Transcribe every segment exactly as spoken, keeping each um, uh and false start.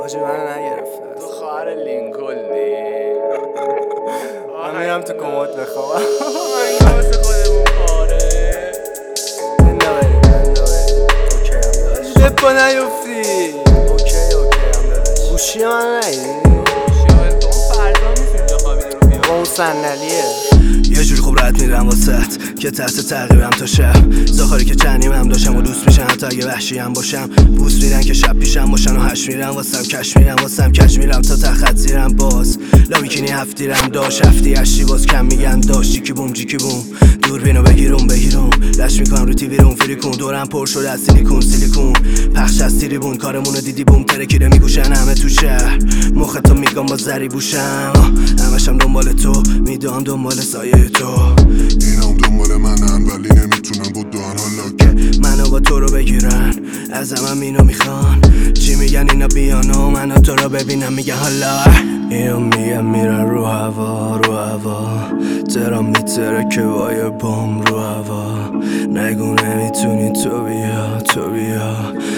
حاجی منو نگرفته تو خواهر لینکلنی. من میرم تو کمد بخوابم. آهنگ واسه خودمون پاره. بنده بریم بنده بریم. اوکی هم داداش لپا نیفتی. اوکی اوکی هم داداش گوشی من نگیری؟ شاید تو اون فردا نیست اینجا خوابیده رو بیام با اون صندلیه. یه جوری خوب رد میرم واسط که تحت تعقیبم تا شب. زاخاری که چنیم هم داشتم و دوست میشن حتی اگه وحشی هم باشم. بوس میرن که شب پیشم باشن و هش میرم واسم کش میرم واسم کش میرم تا تخت زیرم باز. لاویکینی هفتیرم داشت هفتی هشتی باز کم میگن داشت. جیکی بوم جیکی بوم دوربینو بگیرم بگیرم لش میکنم رو تیوی روم فریکون دورم پر شد از سیلیکون سیلیکون پخش از تیریبون کارمونو دیدی بوم ترکیره میگوشن همه تو شهر مختو میگم با زری بوشم همشم دنبال تو میدام دنبال سایه تو اینم دنبال منن ولی نمیتونن بود دهن حالا که منو با تو رو بگیرن از همم اینو میخوان چی میگن اینا بیانو منو تو رو ببینم میگه حالا اینو میگن میرن رو هوا رو هوا ترام میتره که وای بام رو هوا نگو نمیتونی تو بیا تو بیا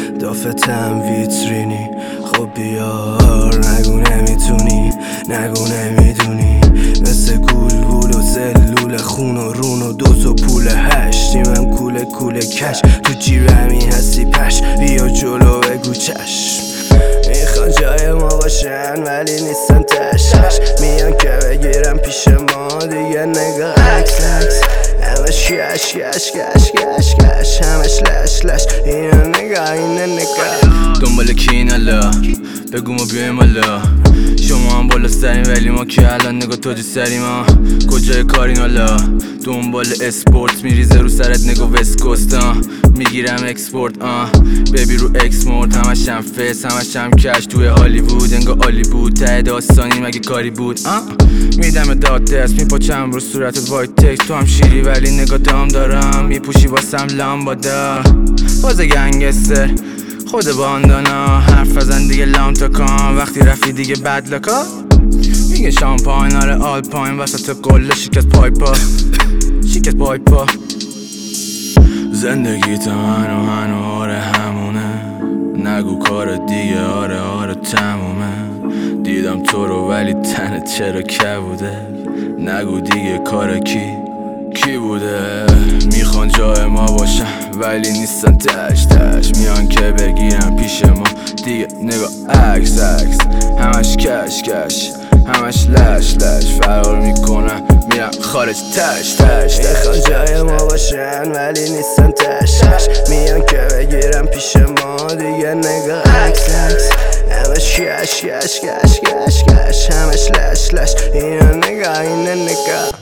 دافتم ویترینی خب بیار نگو نمیتونی نگو نمیدونی مثل گول بول و سلول خون و رون و دوز و پول هشتی من کوله کوله کش تو جیبمی هستی پش بیا جلو بگو چشم میخوان جای ما باشن ولی نیستن تشش میان که بگیرم پیش ما دیگه نگاه عکس عکس همش کش کش کش کش کش همش لش لش اینو نگاه اینو نگاه دنبال کین الا بگو ما بیایم الا شما هم بالا سرین ولی ما که الان نگاه تو جو سریم ها کجای کارین حالا دنبال اسپورت میریزه رو سرت نگاه وست کوست ها میگیرم اکسپورت آه بیبی رو اکسمورت همش هم فیس همش هم کش توی هالیوود انگاه عالی بود ته داستانی مگه کاری بود آه میدم داد دست میپاچم رو صورتت وایت تکس تو هم شیری ولی نگاه دام دارم میپوشی واسم لامبادا بازه گنگستر خود باندانا حرف بزن دیگه لام تا کام وقتی رفی دیگه بد لکا میگه شامپاین آره آلپاین وسط قله شکست پایپا شکست پایپا زندگی تا هنو هنو آره همونه نگو کار دیگه آره آره تمومه دیدم تو رو ولی تنت چرا کبوده نگو دیگه کار کی کی بوده میخوان جای ما باشن ولی نیستن تش تش میان که بگیرن پیش ما دیگه نگاه عکس عکس همش کش کش همش لش لش فرار میکنن میرن خارج تش تش میخوان جای ما باشن ولی نیستن تش تش میان که بگیرن پیش ما دیگه نگاه عکس عکس همش کش کش کش کش کش همش لش لش اینو نگاه اینو نگاه